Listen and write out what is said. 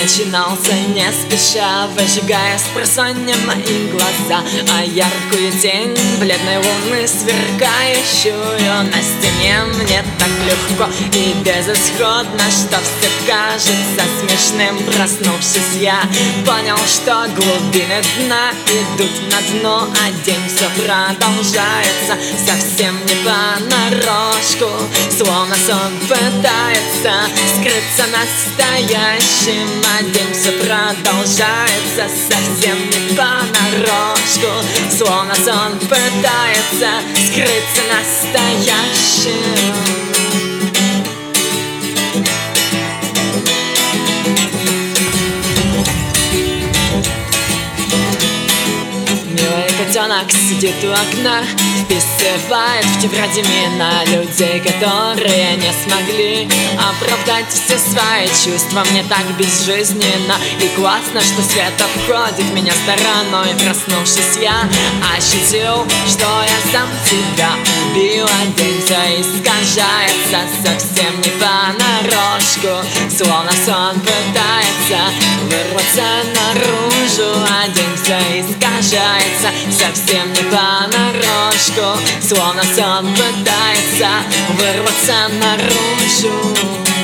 начинался не спеша, выжигая спросонья мои глаза. А яркую тень бледной луны, сверкающую на стене, мне так легко и безысходно, что все кажется смешным. Проснувшись, я понял, что глубины дна идут на дно, а день все продолжается совсем не понарошку, словно сон пытается скрыться настоящим, а день все продолжается совсем не понарошку, словно сон пытается скрыться настоящим. Котенок сидит у окна, вписывает в тетради имена людей, которые не смогли оправдать все свои чувства. Мне так безжизненно и классно, что свет обходит меня стороной. Проснувшись, я ощутил, что я сам себя убил, а день все искажается совсем не понарошку, словно сон пытается вырваться наружу, а день все искажается совсем не понарошку, словно сон пытается вырваться наружу.